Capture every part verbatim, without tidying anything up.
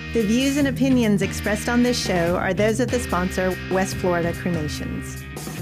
The views and opinions expressed on this show are those of the sponsor, West Florida Cremations.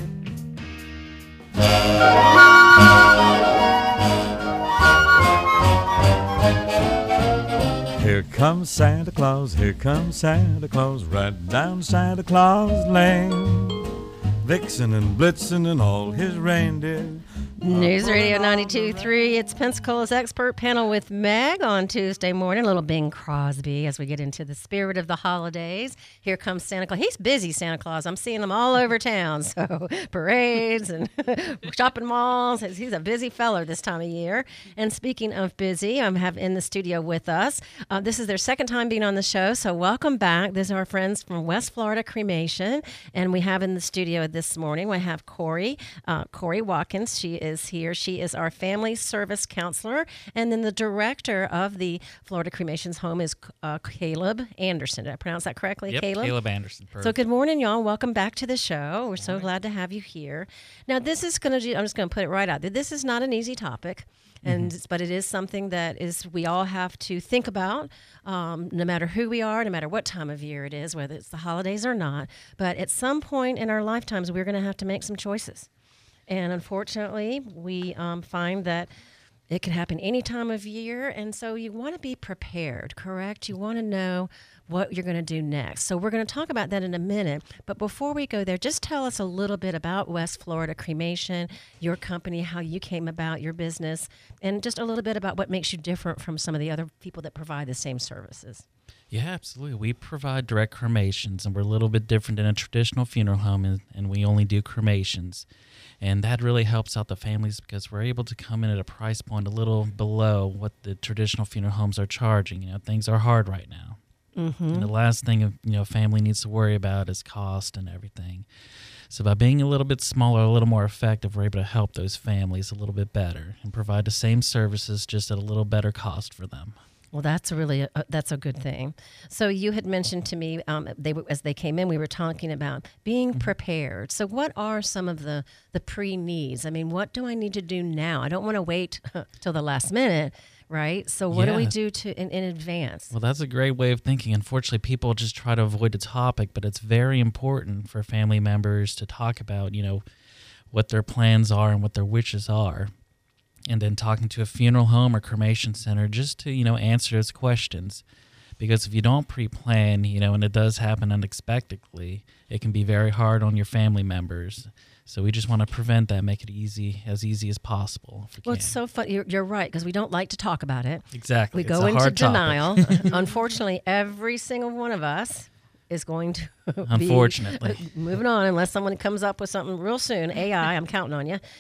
Here comes Santa Claus, here comes Santa Claus, right down Santa Claus Lane. Vixen and Blitzen and all his reindeer. News Radio ninety-two point three, it's Pensacola's Expert Panel with Meg on Tuesday morning. A little Bing Crosby as we get into the spirit of the holidays. Here comes Santa Claus. He's busy, Santa Claus. I'm seeing him all over town. So parades and shopping malls. He's a busy feller this time of year. And speaking of busy, I'm have in the studio with us. Uh, this is their second time being on the show, so welcome back. These are our friends from West Florida Cremation. And we have in the studio this morning, we have Corey, uh, Corey Watkins. She is is here. She is our family service counselor, and then the director of the Florida Cremations Home is uh, Caleb Anderson. Did I pronounce that correctly? Yep, Caleb? Caleb Anderson. Perfect. So good morning, y'all. Welcome back to the show. We're so glad to have you here. Now, this is going to, I'm just going to put it right out there. This is not an easy topic. And mm-hmm. but it is something that is we all have to think about, um, no matter who we are, no matter what time of year it is, whether it's the holidays or not. But at some point in our lifetimes, we're going to have to make some choices. And unfortunately, we um, find that it can happen any time of year. And so you want to be prepared, correct? You want to know what you're going to do next. So we're going to talk about that in a minute. But before we go there, just tell us a little bit about West Florida Cremation, your company, how you came about, your business, and just a little bit about what makes you different from some of the other people that provide the same services. Yeah, absolutely. We provide direct cremations, and we're a little bit different than a traditional funeral home, and, and we only do cremations. And that really helps out the families because we're able to come in at a price point a little below what the traditional funeral homes are charging. You know, things are hard right now. Mm-hmm. And the last thing a you know, family needs to worry about is cost and everything. So by being a little bit smaller, a little more effective, we're able to help those families a little bit better and provide the same services just at a little better cost for them. Well, that's really a, that's a good thing. So you had mentioned to me um, they as they came in, we were talking about being mm-hmm. prepared. So what are some of the the pre-needs? I mean, what do I need to do now? I don't want to wait till the last minute, right? So what yeah. do we do to in, in advance? Well, that's a great way of thinking. Unfortunately, people just try to avoid the topic, but it's very important for family members to talk about, you know, what their plans are and what their wishes are. And then talking to a funeral home or cremation center just to, you know, answer those questions. Because if you don't pre-plan, you know, and it does happen unexpectedly, it can be very hard on your family members. So we just want to prevent that, make it easy, as easy as possible. If we well, can. It's so fun. You're, you're right, because we don't like to talk about it. Exactly. We it's go a into hard denial. Unfortunately, every single one of us is going to Unfortunately. be moving on unless someone comes up with something real soon. A I, I'm counting on you.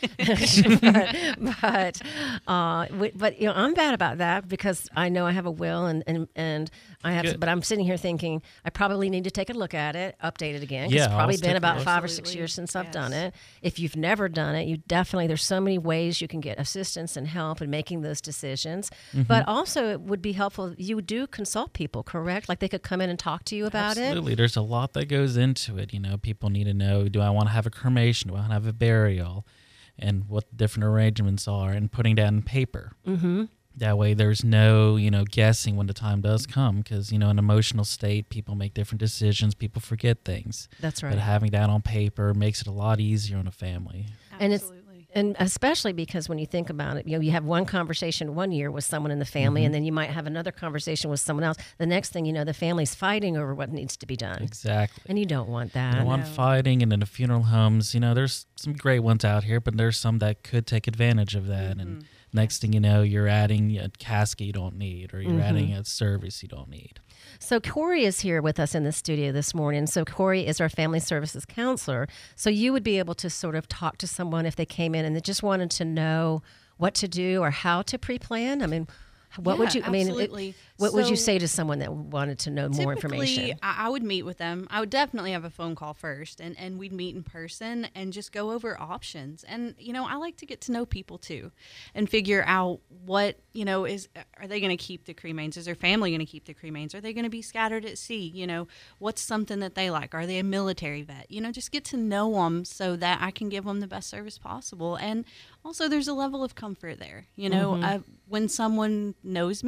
but but, uh, we, but you know, I'm bad about that because I know I have a will and and, and I have. To, but I'm sitting here thinking I probably need to take a look at it, update it again. Yeah, it's probably I'll been about five Absolutely. or six years since I've Yes. done it. If you've never done it, you definitely there's so many ways you can get assistance and help in making those decisions. Mm-hmm. But also, it would be helpful. You do consult people, correct? Like they could come in and talk to you about Absolutely. it. Absolutely. There's a lot that goes into it. You know, people need to know, do I want to have a cremation? Do I want to have a burial? And what the different arrangements are and putting that in paper. Mm-hmm. That way there's no, you know, guessing when the time does come because, you know, in an emotional state, people make different decisions. People forget things. That's right. But having that on paper makes it a lot easier on a family. And it's Absolutely. and especially because when you think about it, you know, you have one conversation one year with someone in the family, Mm-hmm. and then you might have another conversation with someone else. The next thing you know, the family's fighting over what needs to be done. Exactly. And you don't want that. You don't want fighting, and in the funeral homes, you know, there's some great ones out here, but there's some that could take advantage of that. Mm-hmm. And next thing you know, you're adding a casket you don't need, or you're mm-hmm. adding a service you don't need. So Corey is here with us in the studio this morning. So Corey is our family services counselor. So you would be able to sort of talk to someone if they came in and they just wanted to know what to do or how to pre-plan. I mean, what Yeah, would you, I mean, absolutely. it, what would you So- say to someone that wanted to know more Typically, information? I I would meet with them. I would definitely have a phone call first, and, and we'd meet in person and just go over options. And, you know, I like to get to know people, too, and figure out what, you know, is, are they going to keep the cremains? Is their family going to keep the cremains? Are they going to be scattered at sea? You know, what's something that they like? Are they a military vet? You know, just get to know them so that I can give them the best service possible. And also, there's a level of comfort there. You know, Mm-hmm. I, when someone knows me,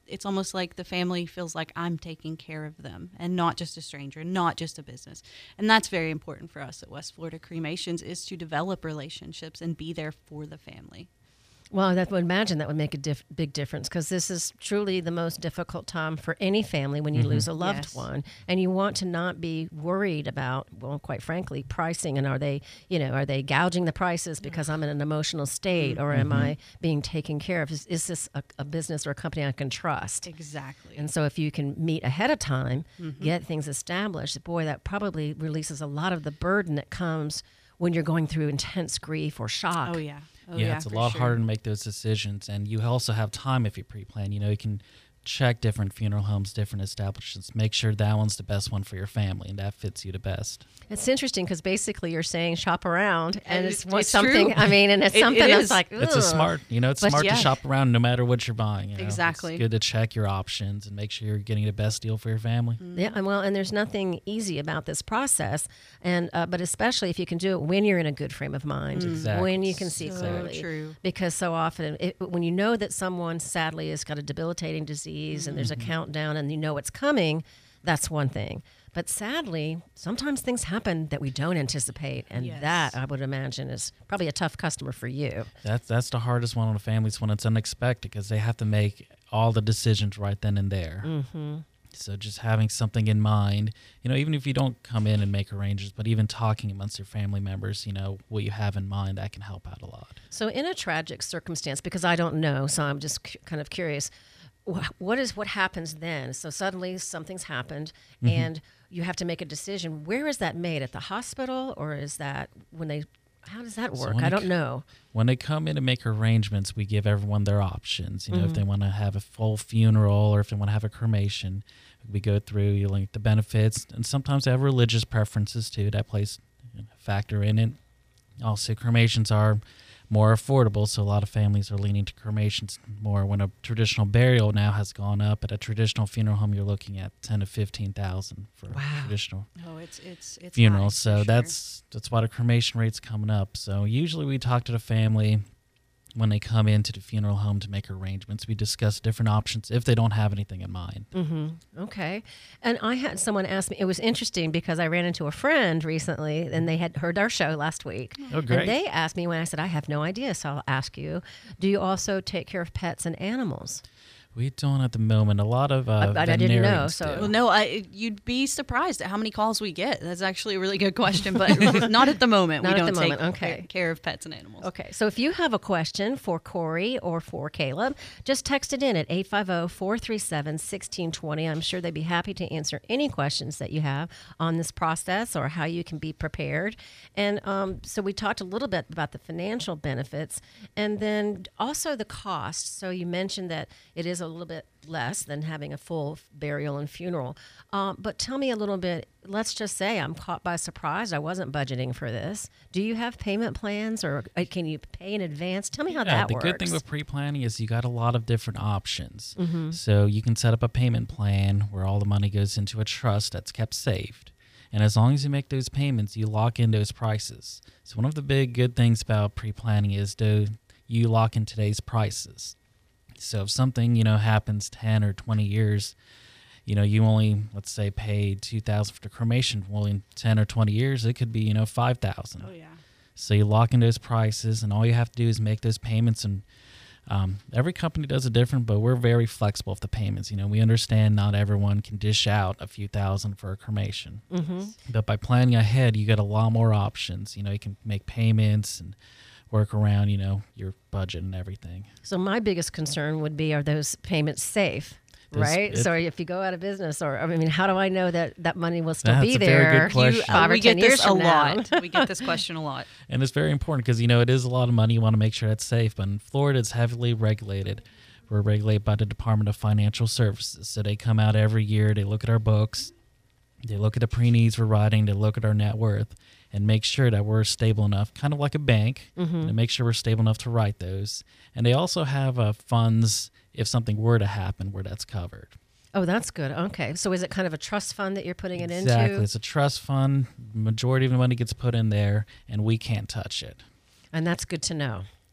it's almost like the family feels like I'm taking care of them and not just a stranger, not just a business. And that's very important for us at West Florida Cremations, is to develop relationships and be there for the family. Well, that would imagine that would make a diff- big difference, because this is truly the most difficult time for any family when you Mm-hmm. lose a loved Yes. one, and you want to not be worried about, well, quite frankly, pricing, and are they, you know, are they gouging the prices because I'm in an emotional state, or am I being taken care of? Is, is this a, a business or a company I can trust? Exactly. And so if you can meet ahead of time, get things established, boy, that probably releases a lot of the burden that comes when you're going through intense grief or shock. Oh, yeah. Oh, yeah, it's a for lot sure. harder to make those decisions, and you also have time if you pre-plan. You know, you can check different funeral homes, different establishments, make sure that one's the best one for your family and that fits you the best. It's interesting because basically you're saying shop around, and it's, It's- what it's something. true. I mean, and it's It- it something that's is. like It's a ugh. smart, you know, it's But smart yeah. to shop around no matter what you're buying. You know? Exactly. It's good to check your options and make sure you're getting the best deal for your family. Yeah, and well, and there's nothing easy about this process, and uh, but especially if you can do it when you're in a good frame of mind, Exactly. when you can see So clearly. true. Because so often, it, when you know that someone sadly has got a debilitating disease, and there's a countdown, and you know it's coming, that's one thing. But sadly, sometimes things happen that we don't anticipate, and Yes. that I would imagine is probably a tough customer for you. That's that's the hardest one on the families when it's unexpected, because they have to make all the decisions right then and there. Mm-hmm. So just having something in mind, you know, even if you don't come in and make arrangements, but even talking amongst your family members, you know, what you have in mind, that can help out a lot. So, in a tragic circumstance, because I don't know, so I'm just cu- kind of curious, wh- what is what happens then? So suddenly something's happened, and you have to make a decision. Where is that made? At the hospital, or is that when they? How does that So work? when I it don't c- know. When they come in and make arrangements, we give everyone their options. You know, Mm-hmm. if they want to have a full funeral or if they want to have a cremation, we go through, you link the benefits, and sometimes they have religious preferences too. That plays a factor in it. Also, cremations are more affordable, so a lot of families are leaning to cremations more. When a traditional burial now has gone up, at a traditional funeral home, you're looking at ten to fifteen thousand for Wow. a traditional Oh, it's it's it's funeral. high, So for sure. that's that's why the cremation rate's coming up. So usually we talk to the family when they come into the funeral home to make arrangements. We discuss different options if they don't have anything in mind. Okay. And I had someone ask me, it was interesting because I ran into a friend recently, and they had heard our show last week. Oh, great. And they asked me when I said, I have no idea, so I'll ask you, do you also take care of pets and animals? We don't at the moment. A lot of uh, I- I didn't know, veterinarians so- do. Well, no, I, you'd be surprised at how many calls we get. That's actually a really good question, but not at the moment. Not we at don't the take moment, okay. ca- care of pets and animals. Okay, so if you have a question for Corey or for Caleb, just text it in at eight five zero, four three seven, one six two zero. I'm sure they'd be happy to answer any questions that you have on this process or how you can be prepared. And um, so we talked a little bit about the financial benefits and then also the cost. So you mentioned that it is a little bit less than having a full burial and funeral. Um, but tell me a little bit, let's just say I'm caught by surprise. I wasn't budgeting for this. Do you have payment plans, or uh, can you pay in advance? Tell me how Yeah, that the works. good thing with pre-planning is you got a lot of different options. So you can set up a payment plan where all the money goes into a trust that's kept saved. And as long as you make those payments, you lock in those prices. So one of the big good things about pre-planning is do you lock in today's prices. So if something, you know, happens ten or twenty years, you know, you only, let's say, paid two thousand dollars for the cremation. Well, in ten or twenty years, it could be, you know, five thousand dollars. Oh, yeah. So you lock in those prices, and all you have to do is make those payments. And um, every company does it different, but we're very flexible with the payments. You know, we understand not everyone can dish out a few thousand for a cremation. Mm-hmm. But by planning ahead, you get a lot more options. You know, you can make payments and work around, you know, your budget and everything. So my biggest concern would be, are those payments safe? Those- Right. it- So if you go out of business, or I mean, how do I know that that money will still That's be a very there? good question. You, You- five or we ten get this years a from now? lot. We get this question a lot. And it's very important because, you know, it is a lot of money. You want to make sure it's safe. But in Florida, it's heavily regulated. We're regulated by the Department of Financial Services. So they come out every year. They look at our books. They look at the pre-needs we're writing. They look at our net worth and make sure that we're stable enough, kind of like a bank, Mm-hmm. to make sure we're stable enough to write those. And they also have uh, funds if something were to happen where that's covered. Oh, that's good. Okay. So is it kind of a trust fund that you're putting it Exactly. into? It's a trust fund. Majority of the money gets put in there, and we can't touch it. And that's good to know.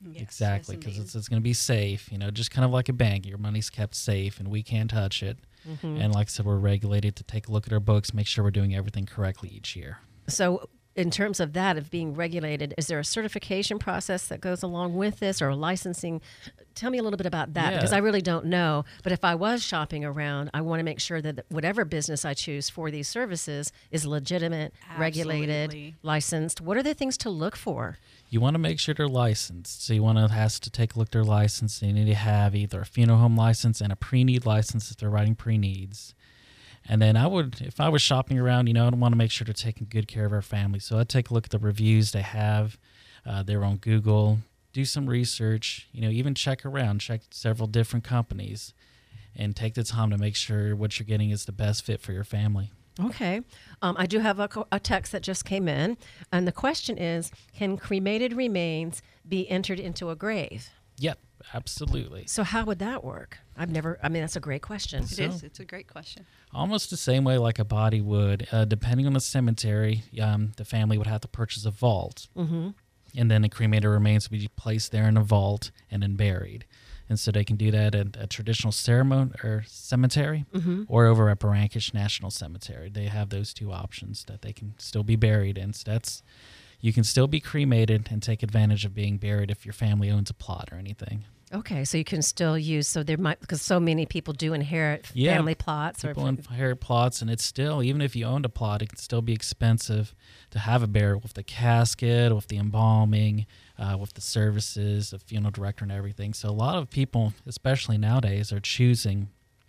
Yes, exactly, yes, because indeed. it's, it's going to be safe, you know, just kind of like a bank. Your money's kept safe and we can't touch it. Mm-hmm. And like I said, we're regulated to take a look at our books, make sure we're doing everything correctly each year. So, in terms of that, of being regulated, is there a certification process that goes along with this or licensing? Tell me a little bit about that Yeah. because I really don't know. But if I was shopping around, I want to make sure that whatever business I choose for these services is legitimate, regulated, Absolutely. licensed. What are the things to look for? You want to make sure they're licensed. So you want to has to take a look at their license. They need to have either a funeral home license and a pre-need license if they're writing pre-needs. And then I would, if I was shopping around, you know, I'd want to make sure they're taking good care of our family. So I'd take a look at the reviews they have. Uh, they're on Google. Do some research. You know, even check around, check several different companies, and take the time to make sure what you're getting is the best fit for your family. Okay. Um, I do have a, co- a text that just came in. And the question is, can cremated remains be entered into a grave? Yep, absolutely. So how would that work? I've never, I mean, that's a great question. It is. It's a great question. Almost the same way like a body would. Uh, depending on the cemetery, um, the family would have to purchase a vault. Mm-hmm. And then the cremated remains would be placed there in a vault and then buried. And so they can do that at a traditional ceremony or cemetery Mm-hmm. or over at Barankish National Cemetery. They have those two options that they can still be buried in. So that's, you can still be cremated and take advantage of being buried if your family owns a plot or anything. Okay, so you can still use, so there might, because so many people do inherit Yeah, family plots. People or inherit plots, and it's still, even if you owned a plot, it can still be expensive to have a burial with the casket, with the embalming, uh, with the services, the funeral director, and everything. So a lot of people, especially nowadays, are choosing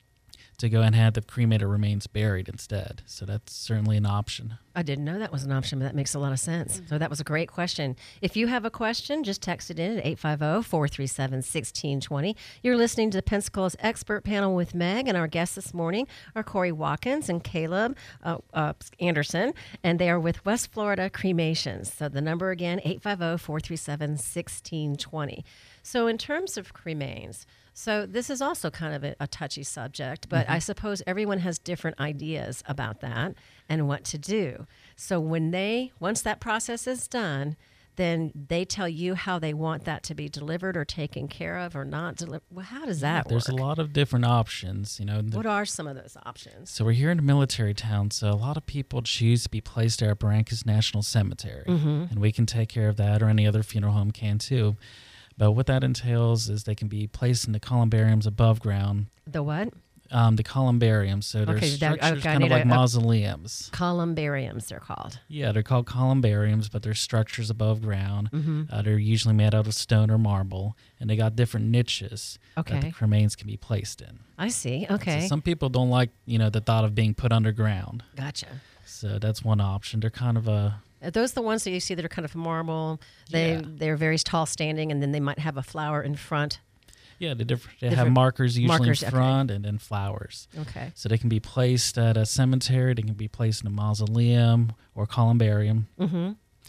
to go and have the cremated remains buried instead. So that's certainly an option. I didn't know that was an option, but that makes a lot of sense. So that was a great question. If you have a question, just text it in at eight five zero, four three seven, one six two zero. You're listening to the Pensacola's Expert Panel with Meg, and our guests this morning are Corey Watkins and Caleb uh, uh, Anderson, and they are with West Florida Cremations. So the number again, eight five zero, four three seven, one six two zero. So in terms of cremains, so this is also kind of a, a touchy subject, but I suppose everyone has different ideas about that and what to do. So when they, once that process is done, then they tell you how they want that to be delivered or taken care of or not delivered. Well, how does that There's work? a lot of different options, you know. the- What are some of those options? So we're here in a military town, so a lot of people choose to be placed there at Barrancas National Cemetery, and we can take care of that, or any other funeral home can too. But what that entails is they can be placed in the columbariums above ground. The what? Um, the columbariums, so they're Okay, that- structures okay, I kind of need like a- a- mausoleums. Columbariums, they're called. Yeah, they're called columbariums, but they're structures above ground. Mm-hmm. Uh, they're usually made out of stone or marble, and they got different niches that Okay. the remains can be placed in. I see. So Okay. some people don't like, you know, the thought of being put underground. Gotcha. So that's one option. They're kind of a Are those the ones that you see that are kind of marble? They Yeah. they're very tall standing, and then they might have a flower in front. yeah. The different they have Different markers usually markers, in okay. front and then flowers. Okay. So they can be placed at a cemetery. They can be placed in a mausoleum or columbarium. Mm-hmm.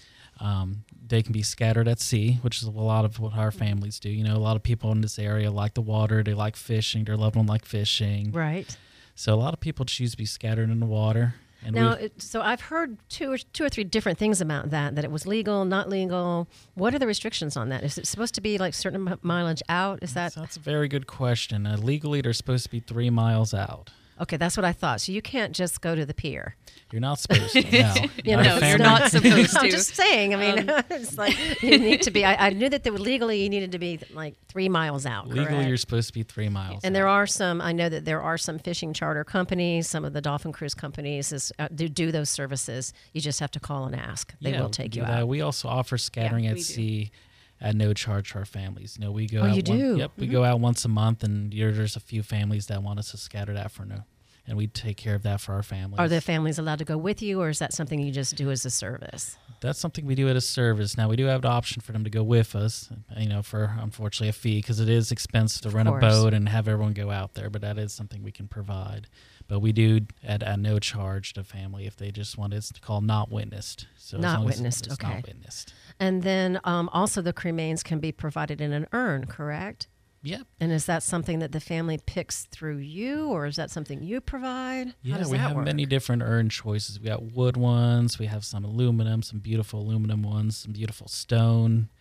Um, they can be scattered at sea, which is a lot of what our families do. You know, a lot of people in this area like the water. They like fishing. Their loved one like fishing. Right. So a lot of people choose to be scattered in the water. And Now, we've- it, so I've heard two or two or three different things about that. That it was legal, not legal. What are the restrictions on that? Is it supposed to be like certain mi- mileage out? Is that so that's a very good question. Uh, legally, they're supposed to be three miles out. okay? That's what I thought. So you can't just go to the pier. You're not supposed to. No, You Not know, a you're family- not supposed I'm to. just saying. I mean, it's like you need to be. I, I knew that they were legally you needed to be like three miles out. Legally, correct? you're supposed to be three miles. And out. there are some. I know that there are some fishing charter companies. Some of the dolphin cruise companies is, uh, do do those services. You just have to call and ask. They Yeah, will we take can you do that. out. We also offer scattering at we do. sea at no charge to our families. You know, we go. Oh, out you one- do? Yep, we go out once a month, and there- there's a few families that want us to scatter that for no, and we take care of that for our families. Are the families allowed to go with you, or is that something you just do as a service? That's something we do at a service. Now we do have the option for them to go with us, you know, for unfortunately a fee because it is expensive to rent a course. boat and have everyone go out there. But that is something we can provide. But we do at, at no charge to family if they just want it. It's called not witnessed. So as Not long as witnessed, it's okay. Not witnessed. And then um, also the cremains can be provided in an urn, correct? Yep. And is that something that the family picks through you, or is that something you provide? How Yeah, does we that have work? many different urn choices. We got wood ones. We have some aluminum, some beautiful aluminum ones, some beautiful stone.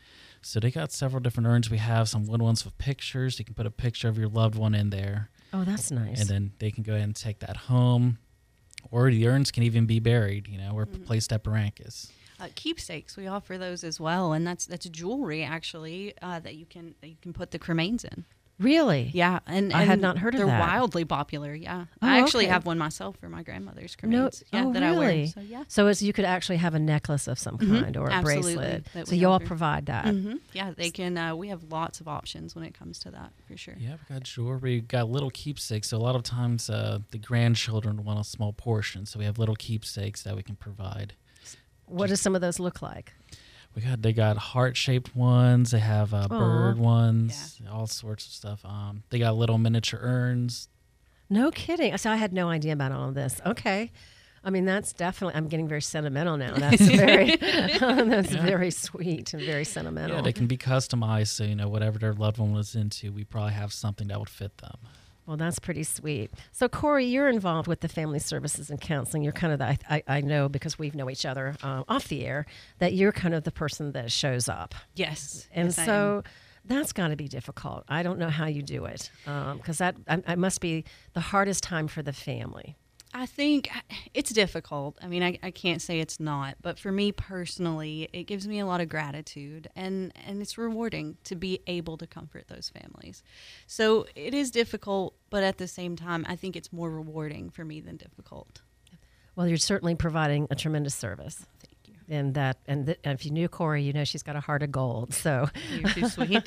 So they got several different urns. We have some wood ones with pictures. You can put a picture of your loved one in there. Oh, that's nice. And then they can go ahead and take that home. Or the urns can even be buried, you know, or mm-hmm. placed at Barrancas. Uh, keepsakes, we offer those as well, and that's that's jewelry actually uh, that you can that you can put the cremains in. Really? Yeah, and, I and had not heard of they're that. They're wildly popular. Yeah, Oh, I actually okay. have one myself for my grandmother's cremains. No, yeah, oh, that really? I wear. So yeah, So it's, you could actually have a necklace of some Mhm, kind or a absolutely, bracelet. that So we you all offer. provide that. hmm yeah, they can. Uh, we have lots of options when it comes to that for sure. Yeah, we got jewelry, we got little keepsakes. So a lot of times uh, the grandchildren want a small portion, so we have little keepsakes that we can provide. What do some of those look like? We got they got heart shaped ones. They have uh, Aw. bird ones, all sorts of stuff. Um, they got little miniature urns. No kidding. So I had no idea about all of this. Okay. I mean, that's definitely, I'm getting very sentimental now. That's very, that's Yeah. very sweet and very sentimental. Yeah, they can be customized. So you know, whatever their loved one was into, we probably have something that would fit them. Well, that's pretty sweet. So, Corey, you're involved with the Family Services and Counseling. You're kind of the, I, I, I know because we know each other uh, off the air, that you're kind of the person that shows up. Yes, And yes, I am. so that's got to be difficult. I don't know how you do it because that I, I must be the hardest time for the family. I think it's difficult. I mean, I, I can't say it's not, but for me personally, it gives me a lot of gratitude and, and it's rewarding to be able to comfort those families. So it is difficult, but at the same time, I think it's more rewarding for me than difficult. Well, you're certainly providing a tremendous service. Thank you. And that, and th- if you knew Corey, you know she's got a heart of gold. So, You're too sweet.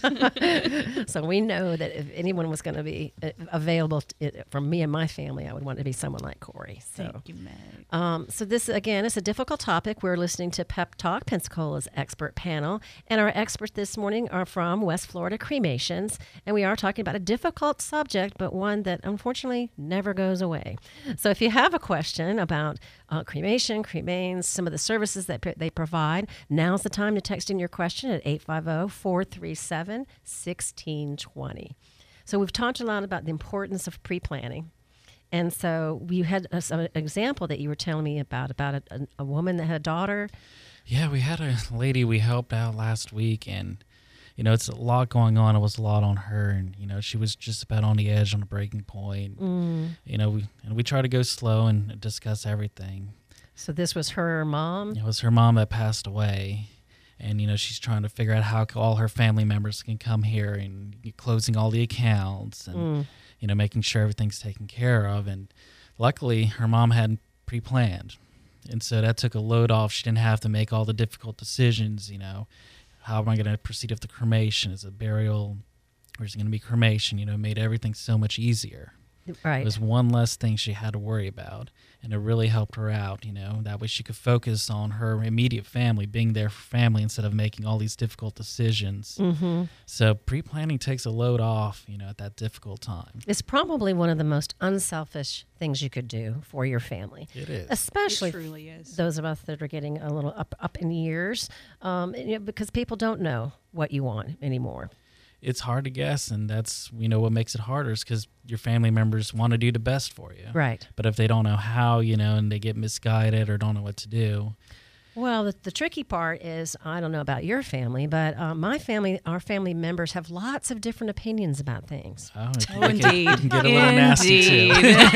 so we know that if anyone was going to be uh, available t- it, from me and my family, I would want it to be someone like Corey. So, Thank you, Meg. um, so this again is a difficult topic. We're listening to Pep Talk, Pensacola's expert panel, and our experts this morning are from West Florida Cremations, and we are talking about a difficult subject, but one that unfortunately never goes away. So, if you have a question about uh, cremation, cremains, some of the services that p- they provide, now's the time to text in your question at eight five zero, four three seven, one six two zero. So we've talked a lot about the importance of pre-planning. And so we had a, some example that you were telling me about, about a, a, a woman that had a daughter. Yeah, we had a lady we helped out last week, and you know, it's a lot going on. It was a lot on her, and you know, she was just about on the edge, on the breaking point. Mm. You know, we and we try to go slow and discuss everything. So this was her mom? It was her mom that passed away, and you know, she's trying to figure out how all her family members can come here and closing all the accounts and Mm. you know, making sure everything's taken care of. And luckily, her mom hadn't pre-planned, and so that took a load off. She didn't have to make all the difficult decisions. You know, how am I going to proceed with the cremation? Is it burial, or is it going to be cremation? You know, it made everything so much easier. Right. It was one less thing she had to worry about, and it really helped her out, you know. That way she could focus on her immediate family, being there for family instead of making all these difficult decisions. Mm-hmm. So pre-planning takes a load off, you know, at that difficult time. It's probably one of the most unselfish things you could do for your family. It is. Especially It truly is. those of us that are getting a little up, up in years, um, you know, because people don't know what you want anymore. It's hard to guess, and that's, you know, what makes it harder is because your family members want to do the best for you. Right. But if they don't know how, you know, and they get misguided or don't know what to do. Well, the, the tricky part is, I don't know about your family, but uh, my family, our family members have lots of different opinions about things. Oh, it can, Oh, it can- indeed. it can get a little nasty too.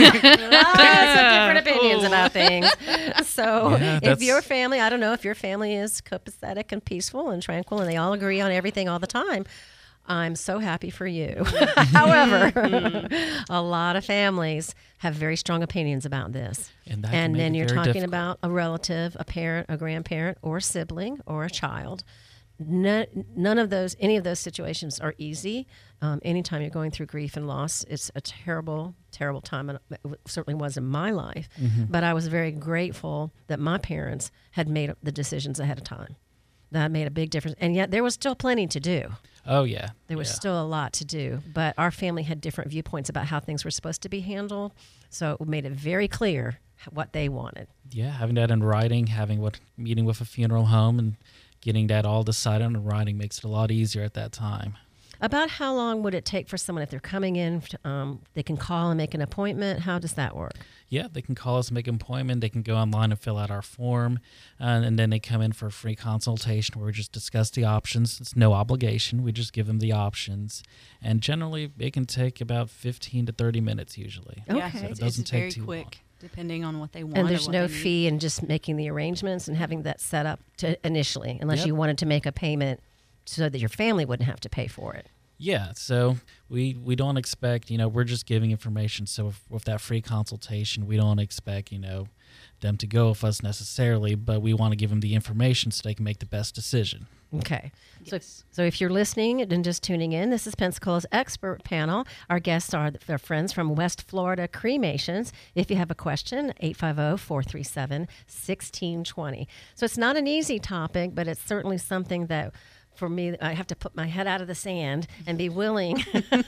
Lots of different opinions about things. So Yeah, if that's- your family, I don't know if your family is copacetic and peaceful and tranquil and they all agree on everything all the time, I'm so happy for you. However, a lot of families have very strong opinions about this. And, that can And make then it you're very talking difficult. about a relative, a parent, a grandparent, or a sibling, or a child. None, none of those, any of those situations are easy. Um, anytime you're going through grief and loss, it's a terrible, terrible time, and it certainly was in my life. Mm-hmm. But I was very grateful that my parents had made the decisions ahead of time. That made a big difference. And yet there was still plenty to do. Oh, yeah. There was yeah. still a lot to do, but our family had different viewpoints about how things were supposed to be handled. So it made it very clear what they wanted. Yeah, having that in writing, having what meeting with a funeral home and getting that all decided in writing makes it a lot easier at that time. About how long would it take for someone, if they're coming in, um, they can call and make an appointment? How does that work? Yeah, they can call us, make an appointment. They can go online and fill out our form, uh, and then they come in for a free consultation where we just discuss the options. It's no obligation. We just give them the options, and generally it can take about fifteen to thirty minutes usually. Okay. Yeah, So it it's, doesn't it's take very too quick, long. depending on what they want. And or there's what no they need. fee in just making the arrangements and having that set up to initially, unless Yep. you wanted to make a payment so that your family wouldn't have to pay for it. Yeah, so we we don't expect, you know, we're just giving information. So if, with that free consultation, we don't expect, you know, them to go with us necessarily, but we want to give them the information so they can make the best decision. Okay. So, if, Yes. so if you're listening and just tuning in, this is Pensacola's expert panel. Our guests are their friends from West Florida Cremations. If you have a question, eight five zero, four three seven, one six two zero. So it's not an easy topic, but it's certainly something that for me, I have to put my head out of the sand and be willing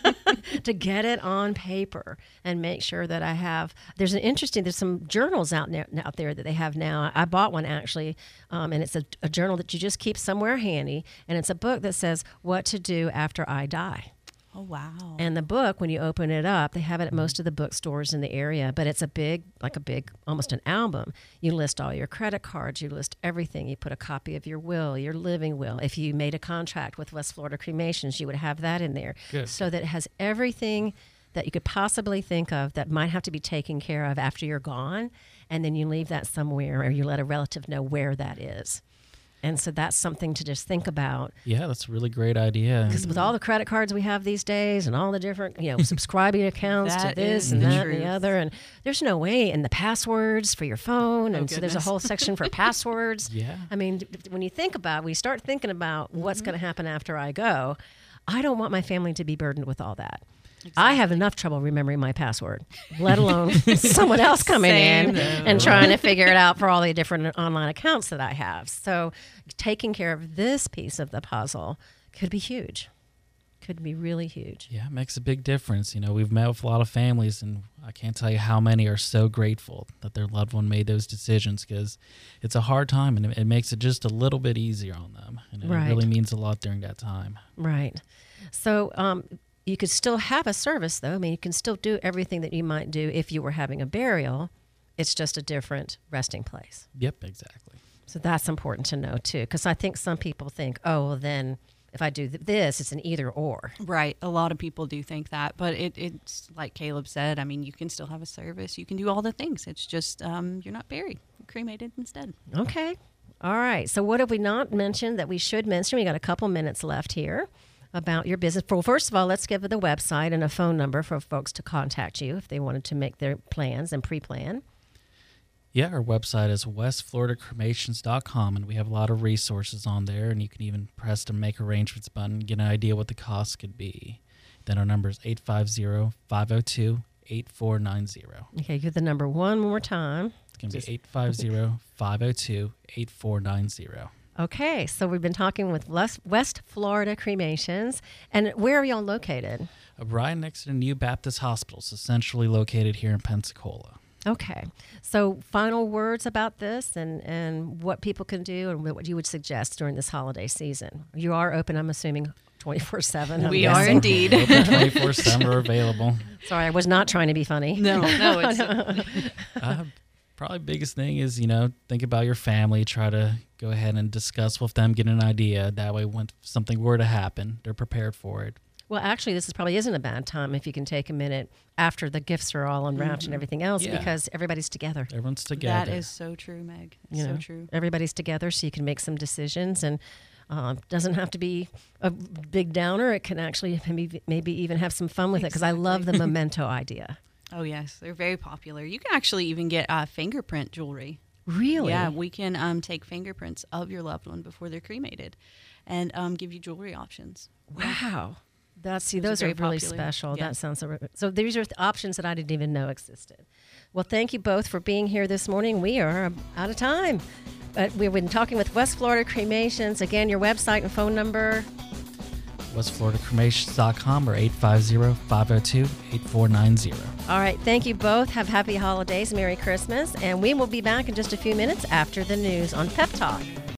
to get it on paper and make sure that I have. There's an interesting. There's some journals out there out there that they have now. I bought one actually, um, and it's a, a journal that you just keep somewhere handy, and it's a book that says what to do after I die. Oh, wow. And the book, when you open it up, they have it at most of the bookstores in the area, but it's a big, like a big, almost an album. You list all your credit cards, you list everything. You put a copy of your will, your living will. If you made a contract with West Florida Cremations, you would have that in there. Good. So that it has everything that you could possibly think of that might have to be taken care of after you're gone, and then you leave that somewhere or you let a relative know where that is. And so that's something to just think about. Yeah, that's a really great idea. Because with all the credit cards we have these days and all the different, you know, subscribing accounts to That this is and the that and truth. the other, and there's no way, and the passwords for your phone, Oh, and so there's a goodness. whole section for passwords. Yeah. I mean, d- d- when you think about, when you start thinking about what's going to happen after I go, I don't want my family to be burdened with all that. I have enough trouble remembering my password, let alone someone else coming Same, in no. and trying to figure it out for all the different online accounts that I have. So taking care of this piece of the puzzle could be huge, could be really huge. Yeah, it makes a big difference. You know, we've met with a lot of families, and I can't tell you how many are so grateful that their loved one made those decisions, because it's a hard time, and it, it makes it just a little bit easier on them. And Right. it really means a lot during that time. Right. So um, you could still have a service, though. I mean, you can still do everything that you might do if you were having a burial. It's just a different resting place. Yep, exactly. So that's important to know, too, because I think some people think, oh, well, then if I do th- this, it's an either or. Right. A lot of people do think that, but it, it's like Caleb said. I mean, you can still have a service. You can do all the things. It's just um, you're not buried. You're cremated instead. Okay. All right. So what have we not mentioned that we should mention? We got a couple minutes left here about your business. Well, first of all, let's give the website and a phone number for folks to contact you if they wanted to make their plans and pre-plan. Yeah, our website is west florida cremations dot com, and we have a lot of resources on there, and you can even press the Make Arrangements button and get an idea what the cost could be. Then our number is eight five zero, five zero two, eight four nine zero. Okay, give the number one more time. It's going to be eight five zero, five zero two, eight four nine zero. Okay, so we've been talking with Les- West Florida Cremations. And where are y'all located? Uh, right next to the New Baptist Hospital, so centrally located here in Pensacola. Okay, so final words about this and, and what people can do and what you would suggest during this holiday season. You are open, I'm assuming, twenty-four seven. We are indeed. Open twenty-four seven are available. Sorry, I was not trying to be funny. No, no, it's Uh, probably biggest thing is, you know, think about your family. Try to go ahead and discuss with them, get an idea. That way, when something were to happen, they're prepared for it. Well, actually, this is probably isn't a bad time if you can take a minute after the gifts are all unwrapped and everything else Yeah. because everybody's together. Everyone's together. that is so true, Meg. It's You so know, true. everybody's together, so you can make some decisions, and uh, doesn't have to be a big downer. It can actually maybe, maybe even have some fun with it because I love the memento idea. Oh yes, they're very popular. You can actually even get uh, fingerprint jewelry. Really? Yeah, we can um, take fingerprints of your loved one before they're cremated, and um, give you jewelry options. Wow. That's see, Those those are are very really popular. special. Yeah. That sounds so. So these are options that I didn't even know existed. Well, thank you both for being here this morning. We are out of time, but we've been talking with West Florida Cremations. Again, your website and phone number. west florida cremations dot com or eight five zero, five zero two, eight four nine zero. All right, thank you both. Have happy holidays, Merry Christmas, and we will be back in just a few minutes after the news on Pep Talk.